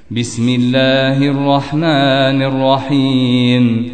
بسم الله الرحمن الرحيم.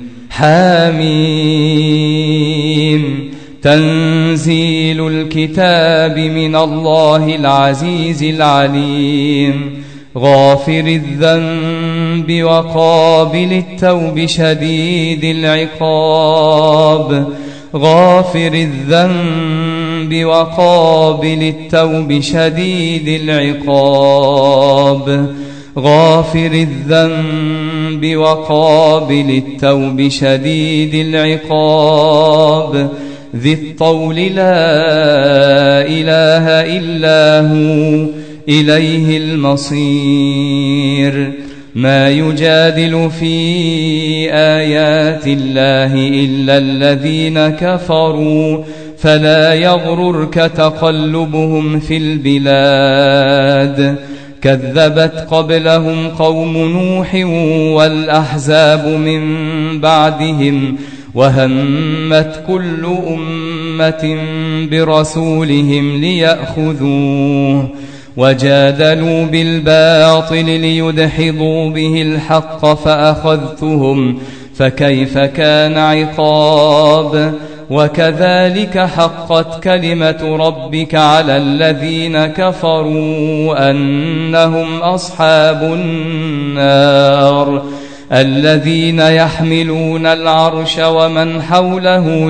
حميم. تنزيل الكتاب من الله العزيز العليم. غافر الذنب وقابل التوب شديد العقاب. غافر الذنب وقابل التوب شديد العقاب. غافر الذنب وقابل التوب شديد العقاب. ذي الطول لا إله إلا هو إليه المصير. ما يجادل في آيات الله إلا الذين كفروا فلا يغررك تقلبهم في البلاد. كذبت قبلهم قوم نوح والأحزاب من بعدهم وهمت كل أمة برسولهم ليأخذوه وجادلوا بالباطل ليدحضوا به الحق فأخذتهم فكيف كان عقاب. وكذلك حقت كلمة ربك على الذين كفروا أنهم أصحاب النار. الذين يحملون العرش ومن حوله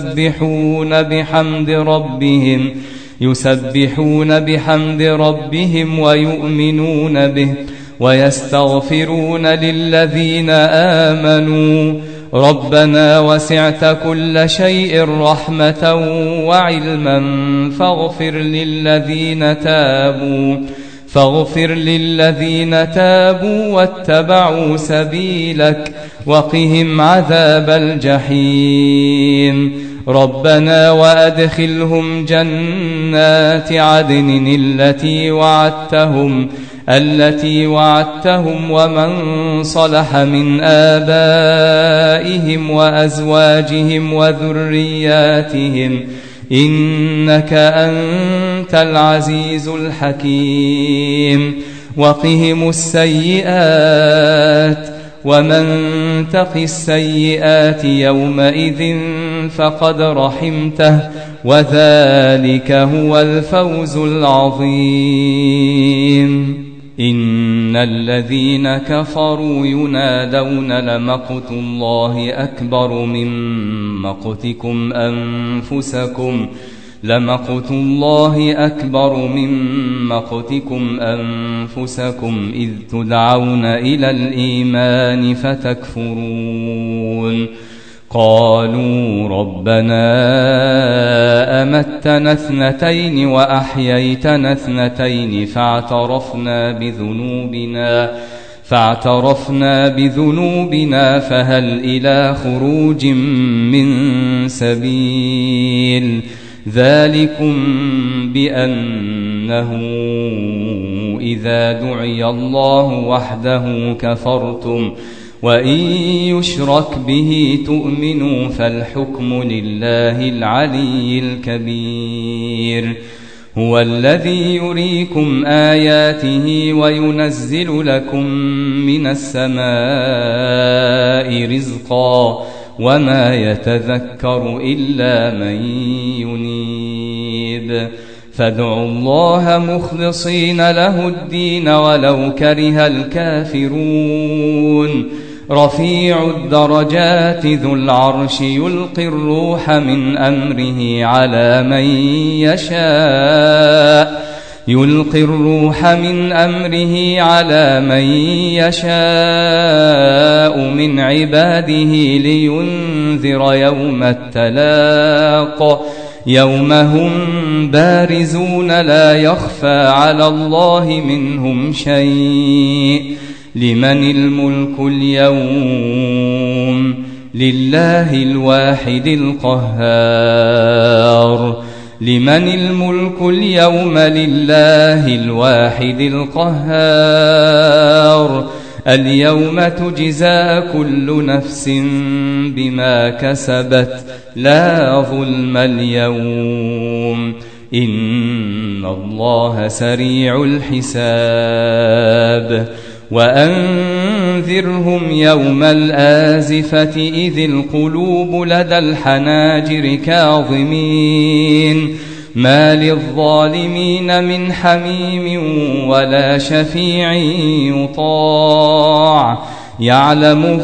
يسبحون بحمد ربهم ويؤمنون به ويستغفرون للذين آمنوا ربنا وسعت كل شيء رحمة وعلما فاغفر للذين تابوا واتبعوا سبيلك وقهم عذاب الجحيم. ربنا وأدخلهم جنات عدن التي وعدتهم ومن صلح من آبائهم وأزواجهم وذرياتهم إنك أنت العزيز الحكيم. وقهم السيئات ومن تق السيئات يومئذ فقد رحمته وذلك هو الفوز العظيم. إن الذين كفروا ينادون لمقت الله أكبر من مقتكم أنفسكم إذ تدعون إلى الإيمان فتكفرون. قالوا ربنا أمتنا اثنتين وأحييتنا اثنتين فاعترفنا بذنوبنا فهل إلى خروج من سبيل. ذلكم بأنه إذا دعي الله وحده كفرتم وإن يشرك به تؤمنوا فالحكم لله العلي الكبير. هو الذي يريكم آياته وينزل لكم من السماء رزقا وما يتذكر إلا من ينيب. فادعوا الله مخلصين له الدين ولو كره الكافرون. رفيع الدرجات ذو العرش يلقي الروح من أمره على من يشاء من عباده لينذر يوم التلاق يوم هم بارزون لا يخفى على الله منهم شيء. لمن الملك اليوم؟ لله الواحد القهار. لمن الملك اليوم؟ لله الواحد القهار. اليوم تجزى كل نفس بما كسبت لا ظلم اليوم إن الله سريع الحساب. وأنذرهم يوم الآزفة إذ القلوب لدى الحناجر كاظمين ما للظالمين من حميم ولا شفيع يطاع يعلم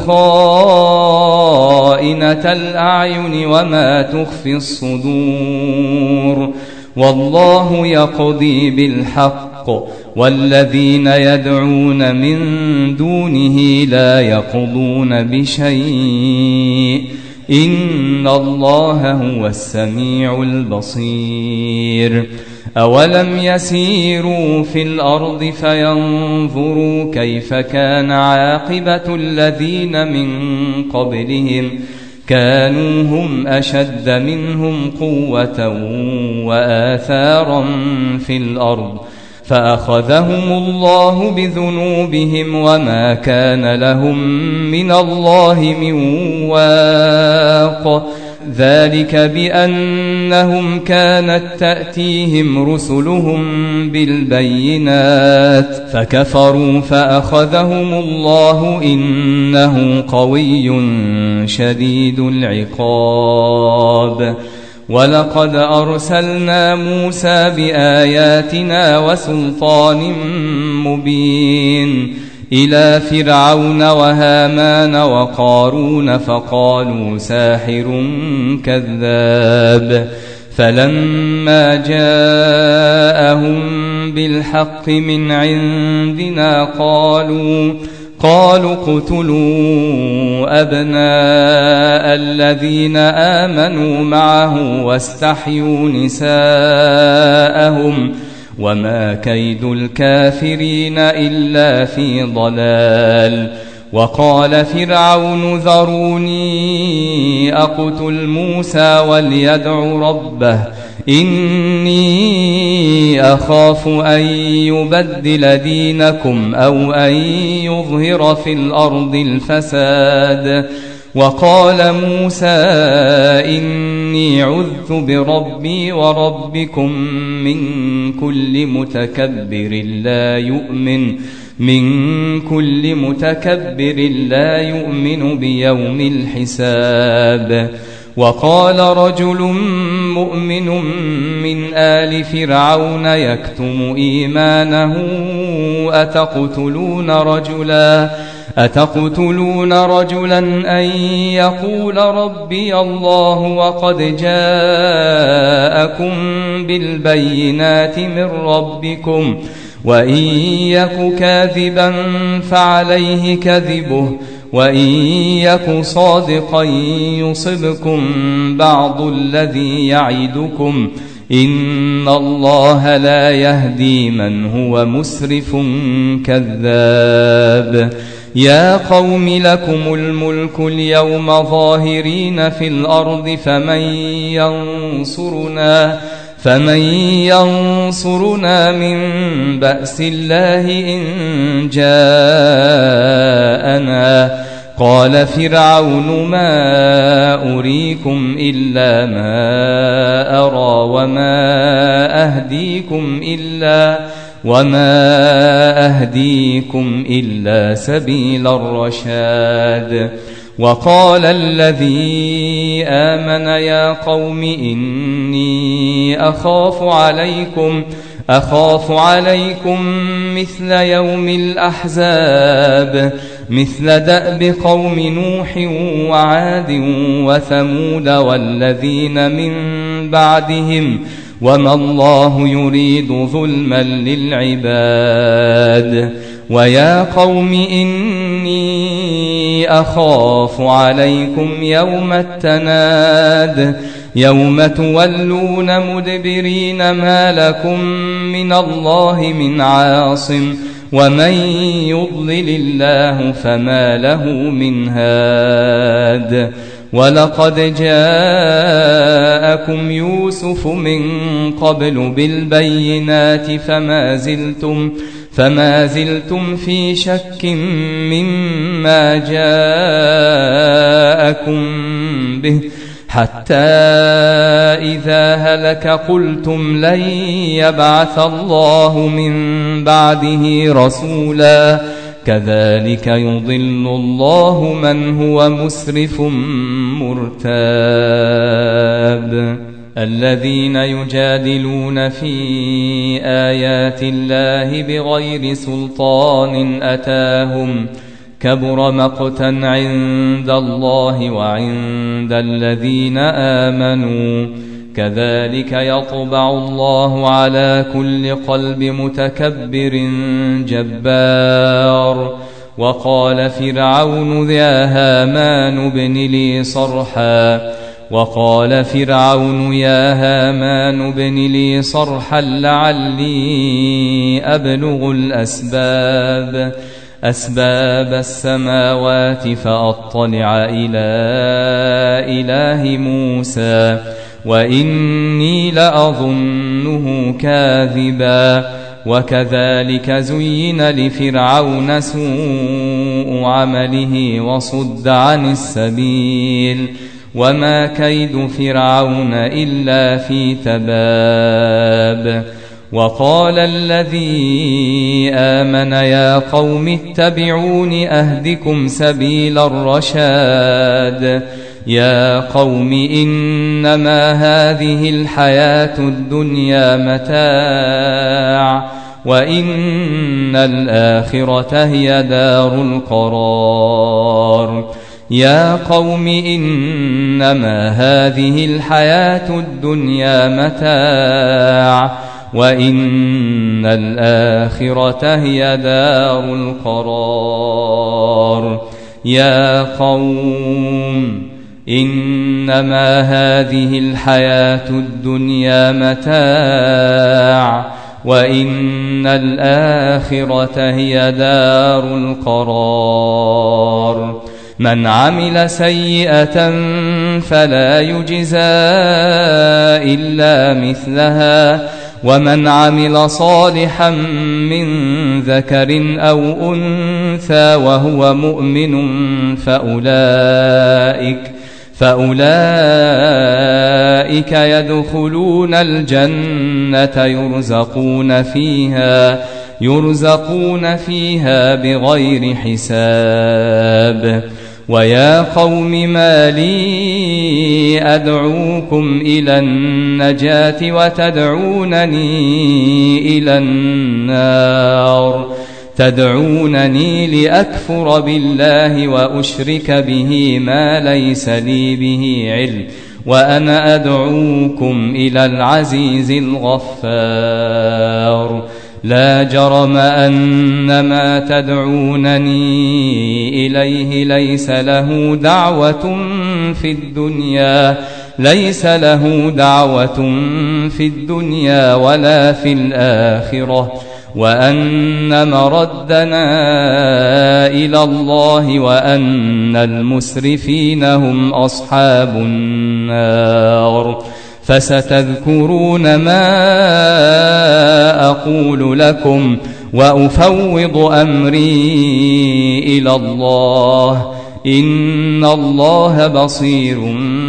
خائنة الأعين وما تخفي الصدور والله يقضي بالحق والذين يدعون من دونه لا يقضون بشيء إن الله هو السميع البصير أولم يسيروا في الأرض فينظروا كيف كان عاقبة الذين من قبلهم كانوا هم أشد منهم قوة وآثارا في الأرض فأخذهم الله بذنوبهم وما كان لهم من الله من واق ذلك بأنهم كانت تأتيهم رسلهم بالبينات فكفروا فأخذهم الله إنه قوي شديد العقاب ولقد أرسلنا موسى بآياتنا وسلطان مبين إلى فرعون وهامان وقارون فقالوا ساحر كذاب فلما جاءهم بالحق من عندنا قالوا اقتلوا أبناء الذين آمنوا معه واستحيوا نساءهم وما كيد الكافرين إلا في ضلال وقال فرعون ذروني أقتل موسى وليدع ربه إني أخاف أن يبدل دينكم أو أن يظهر في الأرض الفساد وقال موسى إني عذت بربي وربكم من كل متكبر لا يؤمن بيوم الحساب وقال رجل مؤمن من آل فرعون يكتم إيمانه أتقتلون رجلا أن يقول ربي الله وقد جاءكم بالبينات من ربكم وإن يك كاذبا فعليه كذبه وإن يك صادقا يصبكم بعض الذي يعدكم إن الله لا يهدي من هو مسرف كذاب يا قوم لكم الملك اليوم ظاهرين في الأرض فمن ينصرنا من بأس الله إن جاءنا قال فرعون ما أريكم إلا ما أرى وما أهديكم إلا سبيل الرشاد وقال الذي آمن يا قوم إني أخاف عليكم مثل يوم الأحزاب مثل دأب قوم نوح وعاد وثمود والذين من بعدهم وما الله يريد ظلما للعباد ويا قوم إني أخاف عليكم يوم التناد يوم تولون مدبرين ما لكم من الله من عاصم ومن يضلل الله فما له من هاد ولقد جاءكم يوسف من قبل بالبينات فما زلتم في شك مما جاءكم به حتى إذا هلك قلتم لن يبعث الله من بعده رسولا كذلك يضل الله من هو مسرف مرتاب الذين يجادلون في آيات الله بغير سلطان أتاهم كبر مقتا عند الله وعند الذين آمنوا كذلك يطبع الله على كل قلب متكبر جبار وقال فرعون يا هامان ابن لي صرحا لعلي أبلغ أسباب السماوات فأطلع إلى إله موسى وإني لأظنه كاذبا وكذلك زين لفرعون سوء عمله وصد عن السبيل وما كيد فرعون إلا في تباب وقال الذي آمن يا قوم اتبعون أهدكم سبيل الرشاد يا قوم إنما هذه الحياة الدنيا متاع وإن الآخرة هي دار القرار يا قوم إنما هذه الحياة الدنيا متاع وإن الآخرة هي دار القرار يا قوم إنما هذه الحياة الدنيا متاع وإن الآخرة هي دار القرار من عمل سيئة فلا يجزى إلا مثلها ومن عمل صالحا من ذكر أو أنثى وهو مؤمن فأولئك يدخلون الجنة يرزقون فيها بغير حساب ويا قوم ما لي أدعوكم إلى النجاة وتدعونني إلى النار تدعونني لأكفر بالله وأشرك به ما ليس لي به علم وأنا أدعوكم إلى العزيز الغفار لا جرم أن ما تدعونني إليه ليس له دعوة في الدنيا ولا في الآخرة وأن مردنا إلى الله وأن المسرفين هم أصحاب النار فستذكرون ما أقول لكم وأفوض أمري إلى الله إن الله بصير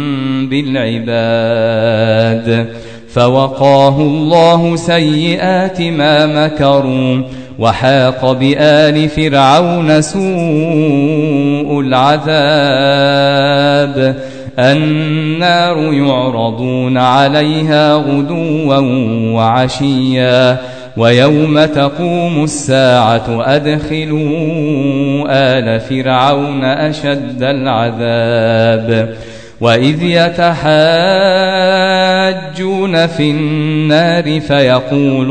بالعباد فوقاه الله سيئات ما مكروا وحاق بآل فرعون سوء العذاب النار يعرضون عليها غدوا وعشيا ويوم تقوم الساعة أدخلوا آل فرعون أشد العذاب وإذ يتحاجون في النار فيقول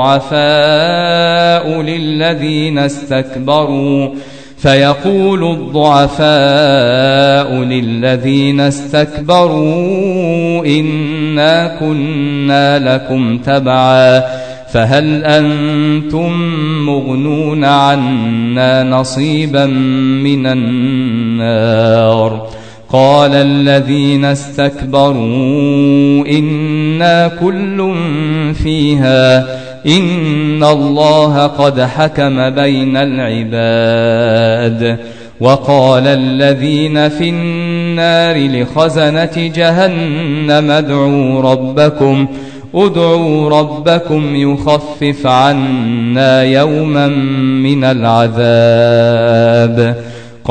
الضعفاء للذين استكبروا إنا كنا لكم تبعا فهل أنتم مغنون عنا نصيبا من النار قال الذين استكبروا إنا كل فيها إن الله قد حكم بين العباد وقال الذين في النار لخزنة جهنم ادعوا ربكم ادعوا ربكم يخفف عنا يوما من العذاب.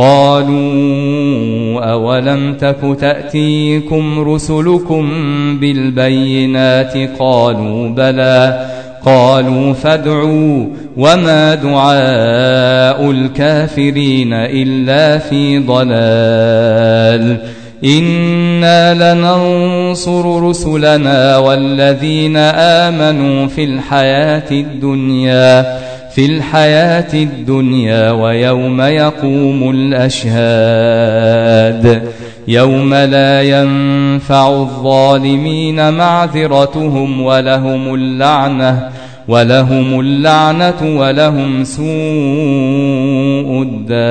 قالوا أولم تك تأتيكم رسلكم بالبينات؟ قالوا بلى. قالوا فادعوا وما دعاء الكافرين إلا في ضلال. إنا لننصر رسلنا والذين آمنوا في الحياة الدنيا ويوم يقوم الأشهاد. يوم لا ينفع الظالمين معذرتهم ولهم اللعنة ولهم سوء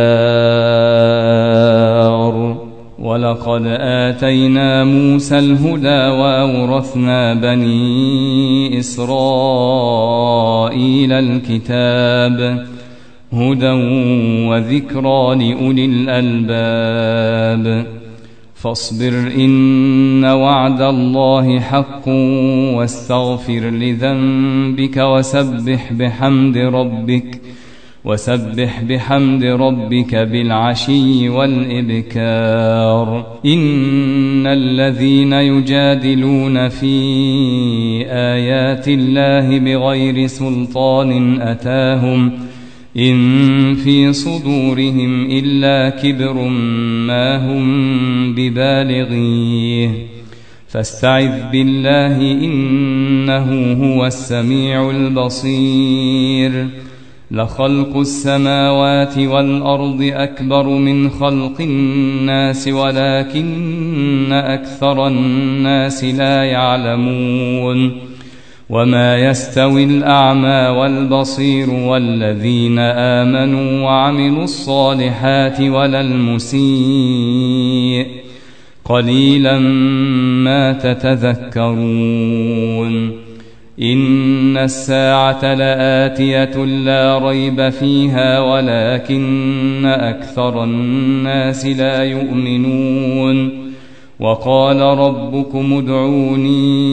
الدار. ولقد آتينا موسى الهدى وأورثنا بني إسرائيل الكتاب هدى وذكرى لأولي الألباب. فاصبر إن وعد الله حق واستغفر لذنبك وسبح بحمد ربك بالعشي والإبكار. إن الذين يجادلون في آيات الله بغير سلطان أتاهم إن في صدورهم إلا كبر ما هم ببالغيه فاستعذ بالله إنه هو السميع البصير. لخلق السماوات والأرض أكبر من خلق الناس ولكن أكثر الناس لا يعلمون. وما يستوي الأعمى والبصير والذين آمنوا وعملوا الصالحات ولا المسيء قليلا ما تتذكرون. إن الساعة لآتية لا ريب فيها ولكن أكثر الناس لا يؤمنون. وقال ربكم ادعوني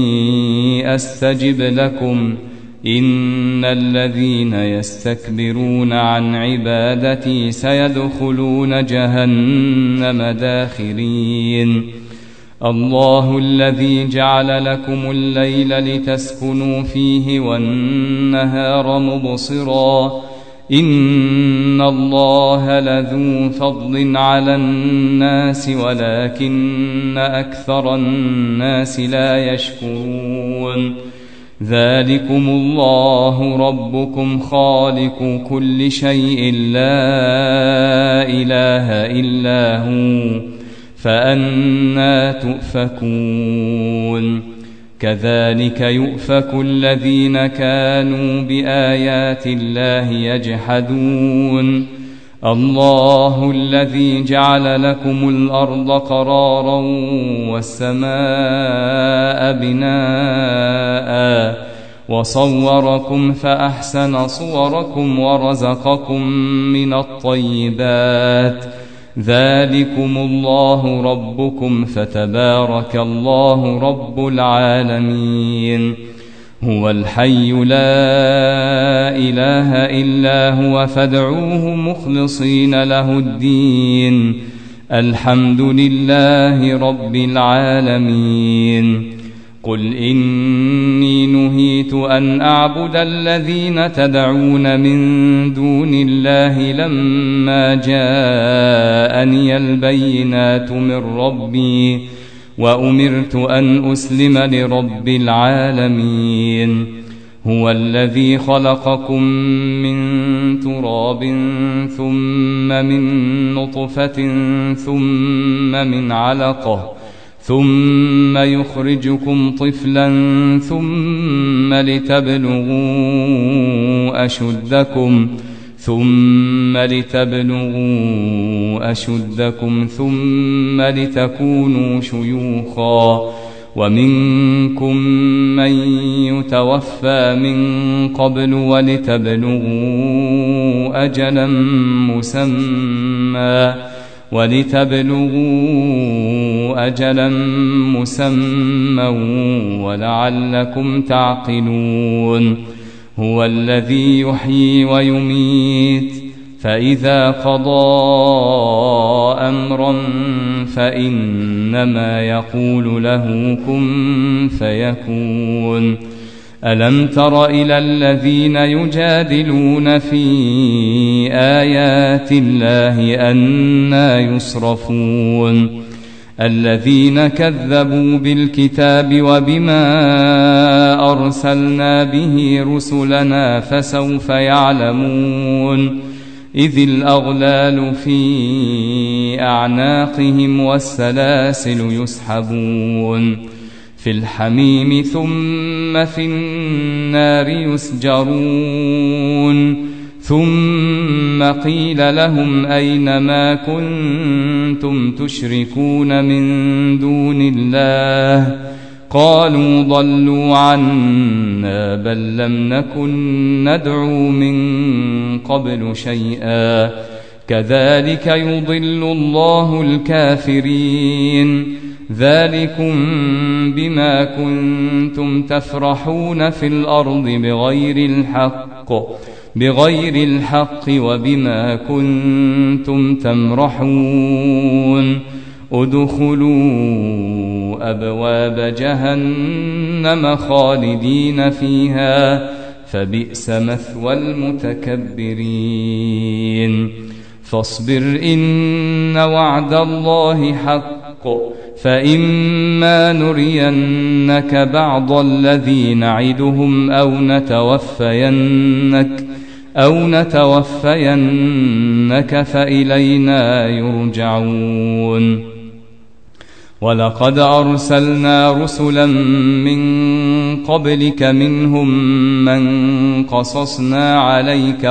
أستجب لكم إن الذين يستكبرون عن عبادتي سيدخلون جهنم داخرين. الله الذي جعل لكم الليل لتسكنوا فيه والنهار مبصرا إن الله لذو فضل على الناس ولكن أكثر الناس لا يشكرون. ذلكم الله ربكم خالق كل شيء لا إله إلا هو فأنى تؤفكون. كذلك يؤفك الذين كانوا بآيات الله يجحدون. الله الذي جعل لكم الأرض قرارا والسماء بناء وصوركم فأحسن صوركم ورزقكم من الطيبات. ذلكم الله ربكم فتبارك الله رب العالمين. هو الحي لا إله إلا هو فادعوه مخلصين له الدين الحمد لله رب العالمين. قل إني نهيت أن أعبد الذين تدعون من دون الله لما جاءني البينات من ربي وأمرت أن أسلم لرب العالمين. هو الذي خلقكم من تراب ثم من نطفة ثم من علقة ثم يخرجكم طفلا ثم لتبلغوا أشدكم ثم لتكونوا شيوخا ومنكم من يتوفى من قبل ولتبلغوا أجلا مسمى ولتبلغوا أجلا مسمى ولعلكم تعقلون هو الذي يحيي ويميت فإذا قضى أمرا فإنما يقول له كن فيكون ألم تر إلى الذين يجادلون في آيات الله أنى يصرفون الذين كذبوا بالكتاب وبما أرسلنا به رسلنا فسوف يعلمون إذ الأغلال في أعناقهم والسلاسل يسحبون في الحميم ثم في النار يسجرون ثم قيل لهم أين ما كنتم تشركون من دون الله قالوا ضلوا عنا بل لم نكن ندعو من قبل شيئا كذلك يضل الله الكافرين ذلكم بما كنتم تفرحون في الأرض بغير الحق وبما كنتم تمرحون ادخلوا أبواب جهنم خالدين فيها فبئس مثوى المتكبرين فاصبر إن وعد الله حق فإما نرينك بعض الذي نعدهم أو نتوفينك فإلينا يرجعون ولقد أرسلنا رسلا من قبلك منهم من قصصنا عليك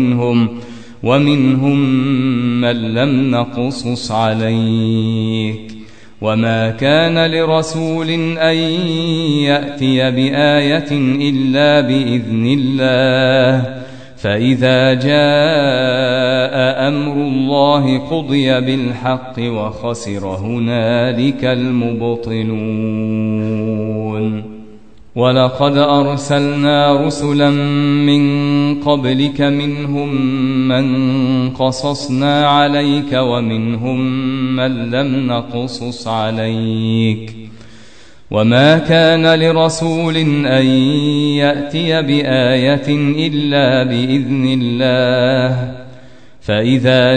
ومنهم من لم نقصص عليك وما كان لرسول أن يأتي بآية إلا بإذن الله فإذا جاء أمر الله قضي بالحق وخسر هنالك المبطلون ولقد أرسلنا رسلا من قبلك منهم من قصصنا عليك ومنهم من لم نقصص عليك وما كان لرسول أن يأتي بآية إلا بإذن الله فإذا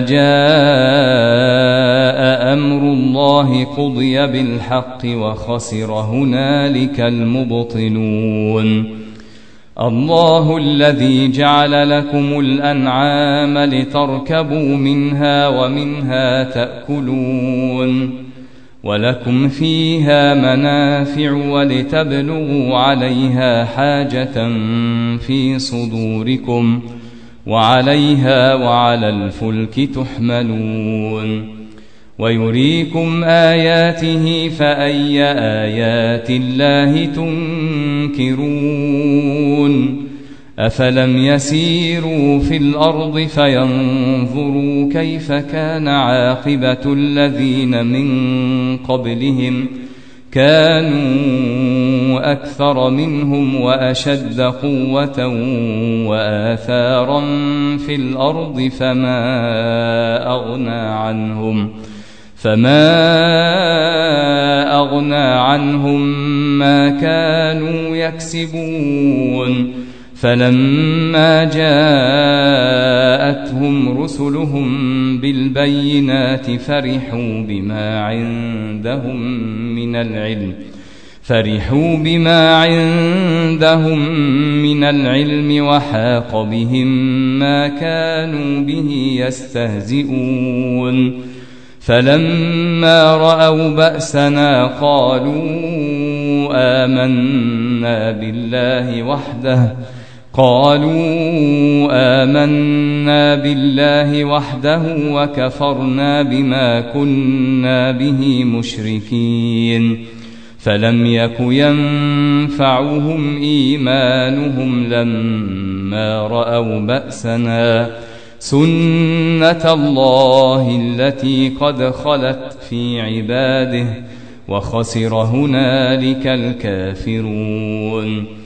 جاء أمر الله قضي بالحق وخسر هنالك المبطلون الله الذي جعل لكم الأنعام لتركبوا منها ومنها تأكلون ولكم فيها منافع ولتبلغوا عليها حاجة في صدوركم وعليها وعلى الفلك تحملون ويريكم آياته فأي آيات الله تنكرون أفلم يسيروا في الأرض فينظروا كيف كان عاقبة الذين من قبلهم كانوا أكثر منهم وأشد قوة وآثارا في الأرض فما أغنى عنهم ما كانوا يكسبون فلما جاءتهم رسلهم بالبينات فرحوا بما عندهم من العلم وحاق بهم ما كانوا به يستهزئون فلما رأوا بأسنا قالوا آمنا بالله وحده وكفرنا بما كنا به مشركين فلم يك ينفعهم إيمانهم لما رأوا بأسنا سنة الله التي قد خلت في عباده وخسر هنالك الكافرون.